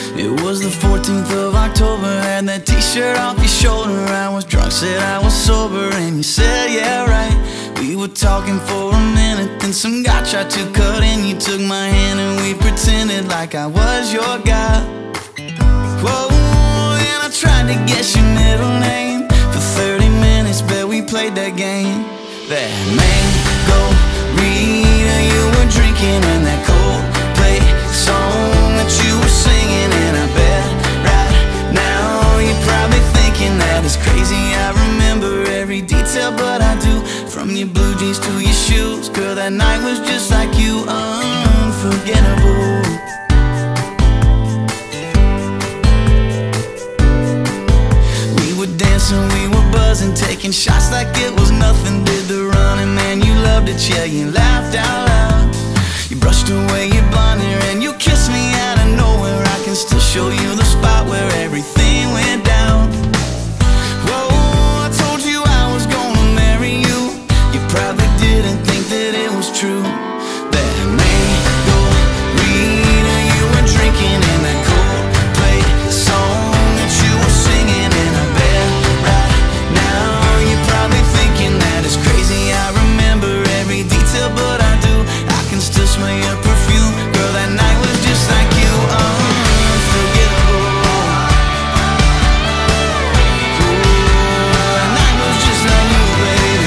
It was the 14th of October, had that t-shirt off your shoulder. I was drunk, said I was sober, and you said, yeah, right. We were talking for a minute, then some guy tried to cut in. You took my hand and we pretended like I was your guy. Whoa, and I tried to guess your middle name. For 30 minutes, bet we played that game. That mango Rita you were drinking, and that Coldplay song that you were singing. And I bet right now you're probably thinking that it's crazy I remember every detail, but I do. From your blue jeans to your shoes, girl, that night was just like you, unforgettable. We were dancing, we were buzzing, taking shots like it was nothing. Did the running, man, you loved it, yeah, you laughed out loud. You brushed away your blonde hair and you kissed me out of nowhere. I can still show you the spot where everything went down. Whoa, I told you I was gonna marry you. You probably didn't think that it was true. That mango Rita you were drinking, and that Coldplay song that you were singing. And I bet right now you're probably thinking that it's crazy I remember every detail, but I do. I can still smell your perfume, girl, that night was just like you, unforgettable. Ooh, that night was just like you, baby.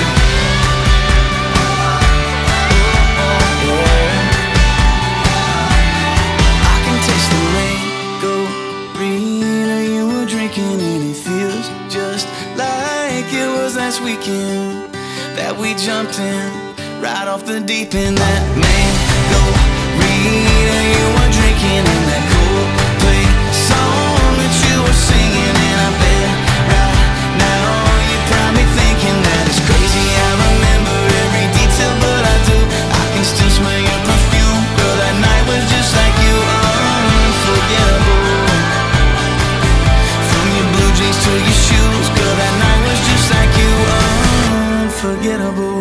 I can taste the mango Rita you were drinking, and it feels just like it was last weekend that we jumped in right off the deep end. That mango Rita you were drinking, and that Coldplay song that you were singing. And I bet right now you're probably thinking that it's crazy I remember every detail, but I do. I can still smell your perfume, girl, that night was just like you, unforgettable. From your blue jeans to your shoes, girl, that night was just like you, unforgettable.